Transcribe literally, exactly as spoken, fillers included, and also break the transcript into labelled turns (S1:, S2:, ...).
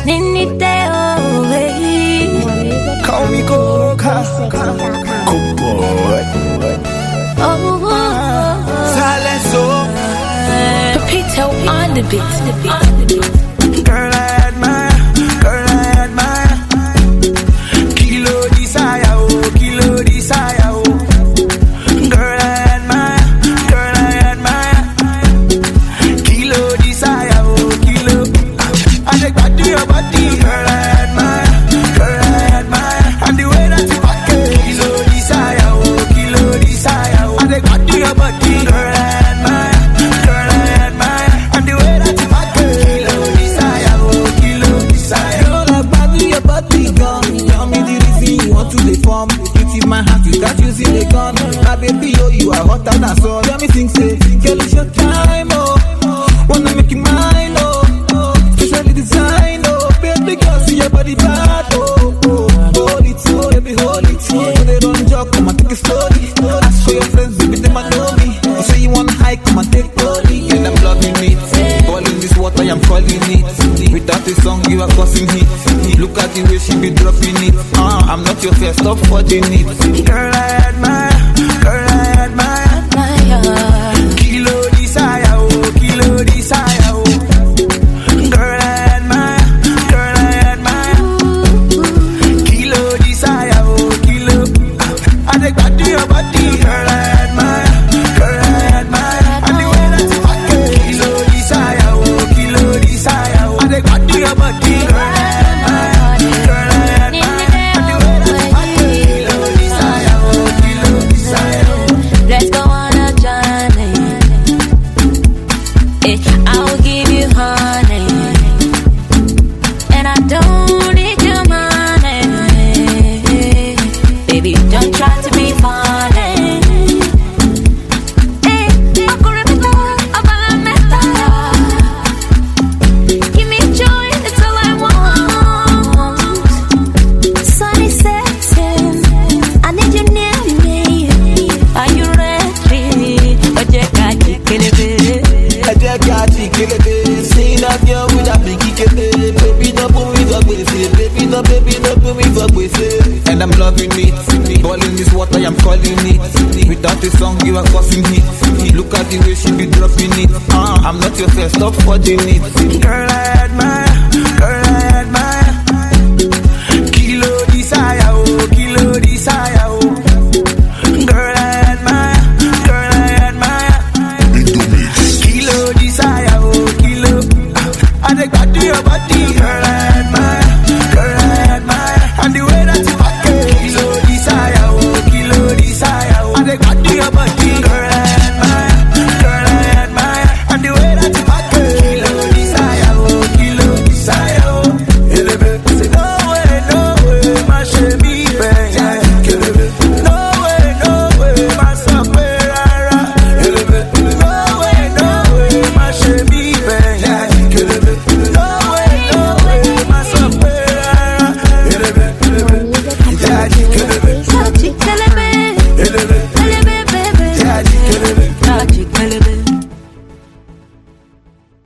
S1: Call me Coca, Coke boy.
S2: Oh,
S1: Silence, oh.
S2: Pepito on the beat.
S1: Girl, I admire, girl, I admire. Kilo desire, oh, kilo desire, oh. Girl, I admire, girl, I admire. Kilo desire, oh, kilo. I take back to your body, girl, I admire, girl, I admire. And the way that you back it, kilo desire, oh, kilo desire, oh. I take back to your body, girl, I admire, girl, I admire. And the way that you back it, kilo desire, oh, kilo desire.
S3: Girl, I body your body gone. Tell me the reason you want to deform. You tip my hand without using the gun. My baby, oh, you are hotter than sun. Tell me things, say, girl, it's your time, oh. Wanna make you mine, oh. Specially design, oh. Baby girl, see your body bad, oh. oh. Hold it, oh, baby, hold it. When they don't jog, come and take it slowly. Ask for your friends, baby, they might know me. You say you want high, come and take body. And I'm loving it. Calling this water, I'm calling it. Without a song, you are causing it. Look at the way she be dropping it. Uh, I'm not your first, stop forging it.
S1: Girl, I admire, girl, I admire. Kilo desire, oh, kilo desire, oh. Girl, I admire, girl, I admire. Kilo desire, oh, kilo. I take back to your body, girl, I admire, girl, I admire. And the way that you back it, kilo desire, oh, kilo desire, oh. I take back to your body, girl, I admire, girl, I admire. And the way that you back it, kilo desire, oh, kilo desire, oh.
S2: Let's go on a journey. Eh, I'll give you honey, and I don't need your money. Baby, don't try to be funny. Eh, I'm gonna be love, I'm gonna mess up. Give me joy, that's all I want. Sunny setting, I need you near me. Are you ready? But you can't kill it.
S3: I just got you, kill it. See that girl with a big kick. Baby, no put me for crazy. Baby, no, baby, no put me for crazy. And I'm loving it. Balling this water, I'm calling it. Without a song, you are causing it. Look at the way she be dropping it. Uh, I'm not your first, stop forging it.
S1: Girl, I